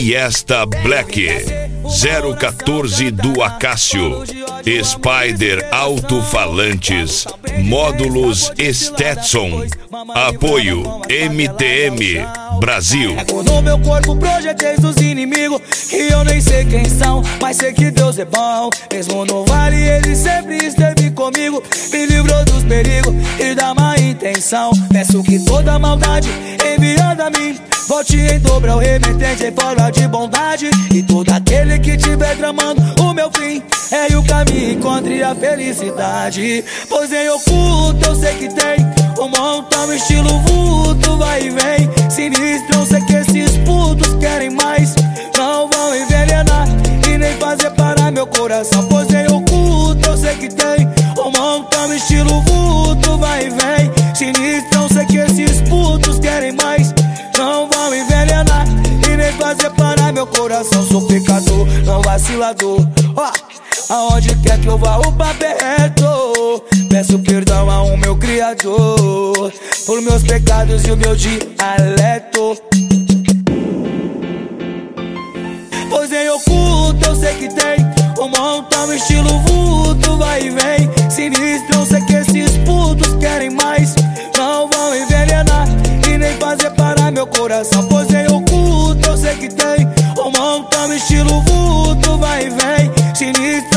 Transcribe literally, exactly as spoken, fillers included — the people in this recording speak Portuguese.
Fiesta Black zero quatorze do Acácio, Spider Alto-Falantes, Módulos Stetson, apoio M T M Brasil. No meu corpo projetei dos inimigos que eu nem sei quem são, mas sei que Deus é bom. Mesmo no vale ele sempre esteve comigo, me livrou dos perigos e da má intenção. Peço que toda maldade enviada a mim volte em dobro ao remetente em forma de bondade. E todo aquele que tiver tramando o meu fim, é o caminho, encontre a felicidade. Pois em oculto eu sei que tem um montão estilo vulto, vai e vem sinistro. Eu sei que esses putos querem mais, não vão envenenar e nem fazer parar meu coração. Pois em oculto eu sei que tem um montão estilo vulto, vai e vem sinistro. Eu sei que esses putos querem mais, não vão envenenar e nem fazer parar meu coração. Sou pecador, não vacilador, ó, aonde quer que eu vá o papo é reto. Peço perdão ao meu Criador por meus pecados e o meu dialeto. Pois em oculto eu sei que tem um montão estilo vulto, vai e vem sinistro. Eu sei que esses putos querem mais, não vão envenenar e nem fazer parar meu coração. Pois em oculto eu sei que tem um montão estilo vulto, vai e vem sinistro.